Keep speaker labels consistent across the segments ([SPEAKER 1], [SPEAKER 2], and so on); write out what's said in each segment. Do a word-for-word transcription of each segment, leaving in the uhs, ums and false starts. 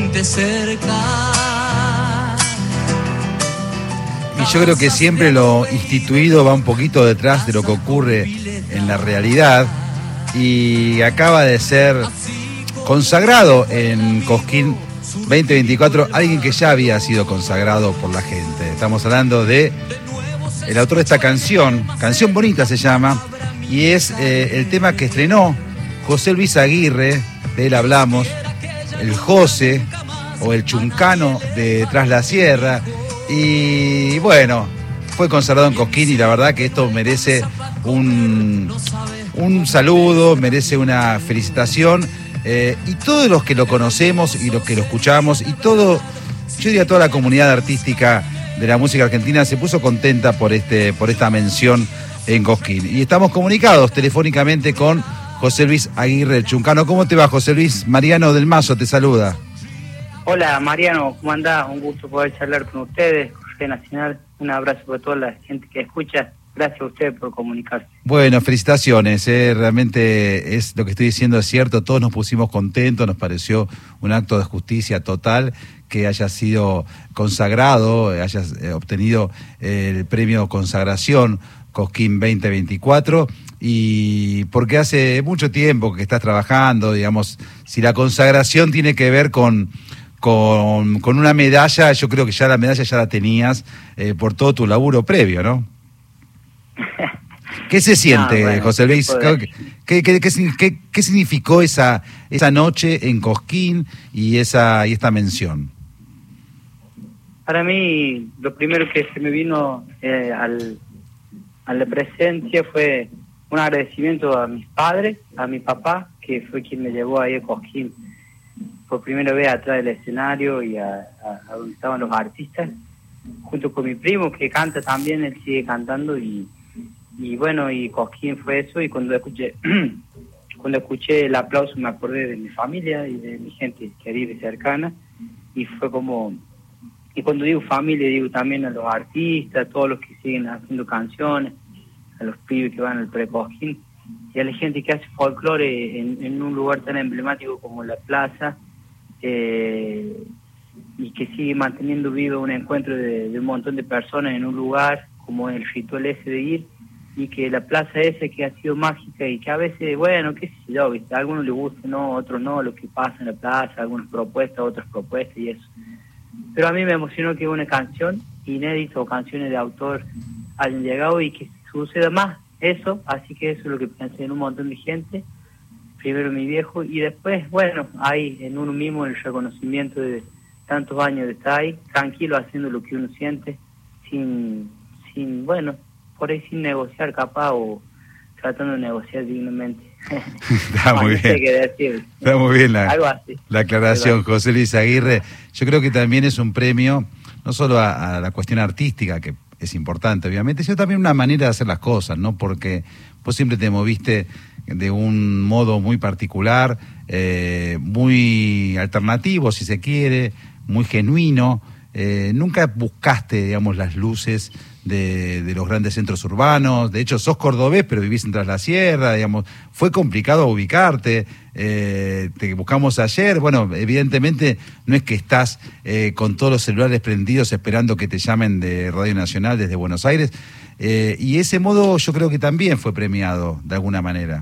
[SPEAKER 1] gente cerca.
[SPEAKER 2] Y yo creo que siempre lo instituido va un poquito detrás de lo que ocurre en la realidad, y acaba de ser consagrado en Cosquín veinte veinticuatro alguien que ya había sido consagrado por la gente. Estamos hablando de el autor de esta canción, Canción Bonita se llama, y es eh, el tema que estrenó José Luis Aguirre, de él hablamos, el José o el Chuncano de Tras la Sierra. Y bueno, fue consagrado en Cosquín, y la verdad que esto merece un, un saludo, merece una felicitación. Eh, y todos los que lo conocemos y los que lo escuchamos, y todo, yo diría toda la comunidad artística de la música argentina se puso contenta por este, por esta mención en Cosquín. Y estamos comunicados telefónicamente con José Luis Aguirre, el Chuncano. ¿Cómo te va, José Luis? Mariano del Mazo te saluda.
[SPEAKER 3] Hola Mariano, ¿cómo andás? Un gusto poder charlar con ustedes, Jorge Nacional. Un abrazo para toda la gente que escucha. Gracias a ustedes por comunicarse.
[SPEAKER 2] Bueno, felicitaciones, eh. realmente es lo que estoy diciendo es cierto, todos nos pusimos contentos, nos pareció un acto de justicia total que haya sido consagrado, hayas eh, obtenido eh, el premio Consagración Cosquín veinte veinticuatro, y porque hace mucho tiempo que estás trabajando, digamos, si la consagración tiene que ver con... Con, con una medalla, yo creo que ya la medalla ya la tenías eh, por todo tu laburo previo, ¿no? ¿Qué se siente, no, bueno, José Luis? ¿Qué, qué, qué, qué, qué, ¿Qué significó esa, esa noche en Cosquín y, esa, y esta mención?
[SPEAKER 3] Para mí, lo primero que se me vino eh, al, a la presencia fue un agradecimiento a mis padres, a mi papá, que fue quien me llevó ahí a Cosquín por primera vez atrás del escenario y a, a, a donde estaban los artistas, junto con mi primo que canta también, él sigue cantando, y, y bueno, y Cosquín fue eso. Y cuando escuché cuando escuché el aplauso me acordé de mi familia y de mi gente querida y cercana, y fue como, y cuando digo familia digo también a los artistas, a todos los que siguen haciendo canciones, a los pibes que van al pre-Cosquín y a la gente que hace folclore en, en un lugar tan emblemático como la plaza. Eh, y que sigue manteniendo vivo un encuentro de, de un montón de personas en un lugar como el ritual ese de ir, y que la plaza esa que ha sido mágica y que a veces, bueno, qué sé yo, ¿viste? A algunos les gusta, no, a otros no, lo que pasa en la plaza, algunas propuestas, otras propuestas y eso. Pero a mí me emocionó que una canción inédita o canciones de autor hayan llegado y que suceda más eso, así que eso es lo que pensé en un montón de gente. Primero mi viejo y después, bueno, ahí en uno mismo el reconocimiento de tantos años de estar ahí, tranquilo, haciendo lo que uno siente, sin, sin bueno, por ahí sin negociar capaz o tratando de negociar dignamente.
[SPEAKER 2] Está muy bien.
[SPEAKER 3] Decir.
[SPEAKER 2] Está muy bien la,
[SPEAKER 3] Algo así.
[SPEAKER 2] la aclaración, José Luis Aguirre. Yo creo que también es un premio, no solo a, a la cuestión artística, que es importante obviamente, sino también una manera de hacer las cosas, ¿no? Porque vos siempre te moviste de un modo muy particular, eh, muy alternativo, si se quiere, muy genuino. Eh, nunca buscaste, digamos, las luces de, de los grandes centros urbanos. De hecho, sos cordobés, pero vivís en Tras la Sierra, digamos. Fue complicado ubicarte. Eh, te buscamos ayer. Bueno, evidentemente no es que estás eh, con todos los celulares prendidos esperando que te llamen de Radio Nacional desde Buenos Aires. Eh, y ese modo yo creo que también fue premiado de alguna manera.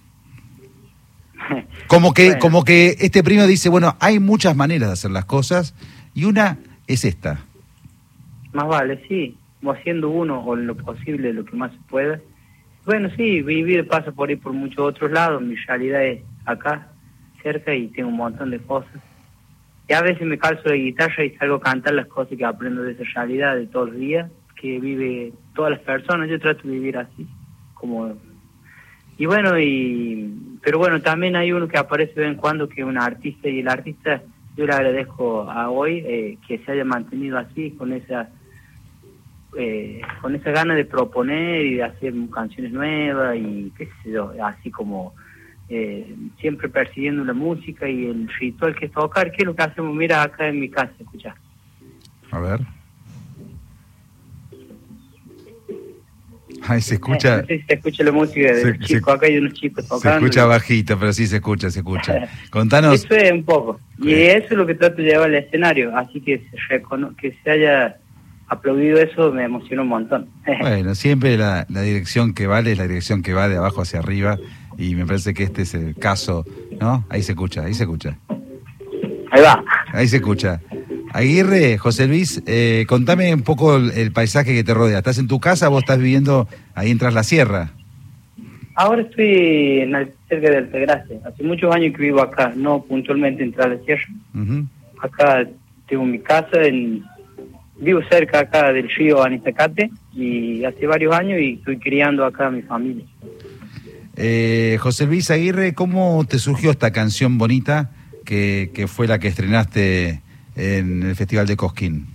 [SPEAKER 2] Como que, bueno. como que este premio dice, bueno, hay muchas maneras de hacer las cosas y una es esta.
[SPEAKER 3] Más vale, sí, o haciendo uno o lo posible, lo que más se pueda. Bueno, sí, mi vida pasa por ahí por muchos otros lados, mi realidad es acá, cerca, y tengo un montón de cosas. Y a veces me calzo la guitarra y salgo a cantar las cosas que aprendo de esa realidad de todos los días, que vive todas las personas. Yo trato de vivir así, como... Y bueno, y pero bueno, también hay uno que aparece de vez en cuando que es un artista, y el artista yo le agradezco a hoy eh, que se haya mantenido así, con esa eh, con esa gana de proponer y de hacer canciones nuevas y qué sé yo, así como eh, siempre persiguiendo la música y el ritual que es tocar, que es lo que hacemos, mira acá en mi casa, escucha.
[SPEAKER 2] A ver. Ay, se escucha...
[SPEAKER 3] Eh, no sé si se escucha la música de
[SPEAKER 2] se,
[SPEAKER 3] los chicos,
[SPEAKER 2] se,
[SPEAKER 3] acá hay unos chicos tocando.
[SPEAKER 2] Se escucha bajito, pero sí se escucha, se escucha. Contanos...
[SPEAKER 3] Eso es un poco. Y eh. eso es lo que trato de llevar al escenario, así que se, recono que se haya aplaudido eso me emociona un montón.
[SPEAKER 2] Bueno, siempre la, la dirección que vale es la dirección que va de abajo hacia arriba, y me parece que este es el caso, ¿no? Ahí se escucha, ahí se escucha.
[SPEAKER 3] Ahí va.
[SPEAKER 2] Ahí se escucha. Aguirre, José Luis, eh, contame un poco el, el paisaje que te rodea. ¿Estás en tu casa o vos estás viviendo ahí en Tras la Sierra?
[SPEAKER 3] Ahora estoy en el, cerca de Altagracia. Hace muchos años que vivo acá, no puntualmente en Tras la Sierra. Uh-huh. Acá tengo mi casa, en, vivo cerca acá del río Anitacate y hace varios años y estoy criando acá a mi familia.
[SPEAKER 2] Eh, José Luis Aguirre, ¿cómo te surgió esta canción bonita que, que fue la que estrenaste en el Festival de Cosquín?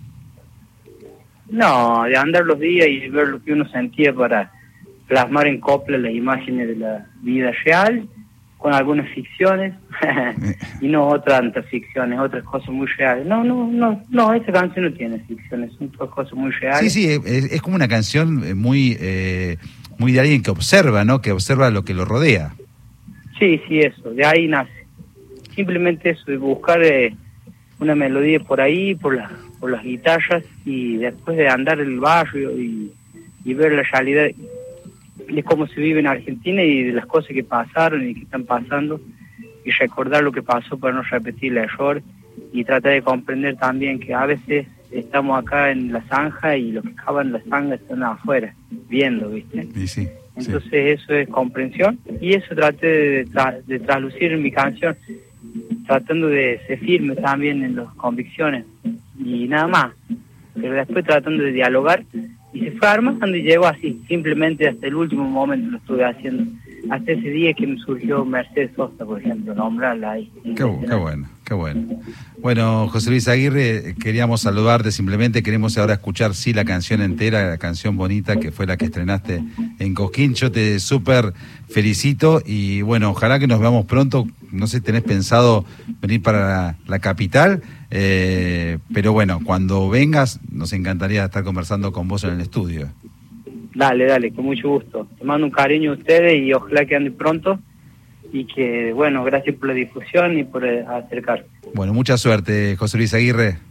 [SPEAKER 3] No, de andar los días y ver lo que uno sentía para plasmar en copla las imágenes de la vida real, con algunas ficciones, y no otras antificciones, otras cosas muy reales. No, no, no, no, esta canción no tiene ficciones, son todas cosas muy reales.
[SPEAKER 2] Sí, sí, es, es como una canción muy, eh, muy de alguien que observa, ¿no? Que observa lo que lo rodea.
[SPEAKER 3] Sí, sí, eso, de ahí nace. Simplemente eso, de buscar... Eh, una melodía por ahí, por, la, por las guitarras, y después de andar el barrio y, y ver la realidad de cómo se vive en Argentina y de las cosas que pasaron y que están pasando, y recordar lo que pasó para no repetir el error, y tratar de comprender también que a veces estamos acá en la zanja y los que acaban la zanja están afuera, viendo, ¿viste?
[SPEAKER 2] Sí, sí,
[SPEAKER 3] Entonces
[SPEAKER 2] sí.
[SPEAKER 3] Eso es comprensión, y eso traté de, tra de traslucir en mi canción, tratando de ser firme también en las convicciones y nada más, pero después tratando de dialogar, y se fue armando y llegó así, simplemente hasta el último momento lo estuve haciendo, hasta ese día que me surgió Mercedes Sosa, por ejemplo, nombrarla ahí.
[SPEAKER 2] Qué, qué bueno, qué bueno. Bueno, José Luis Aguirre, queríamos saludarte simplemente, queremos ahora escuchar sí la canción entera, la canción bonita que fue la que estrenaste en Cosquín. Yo te súper felicito y bueno, ojalá que nos veamos pronto. No sé si tenés pensado venir para la, la capital, eh, pero bueno, cuando vengas nos encantaría estar conversando con vos en el estudio.
[SPEAKER 3] Dale, dale, con mucho gusto. Te mando un cariño a ustedes y ojalá que anden pronto. Y que, bueno, gracias por la difusión y por acercarse.
[SPEAKER 2] Bueno, mucha suerte, José Luis Aguirre.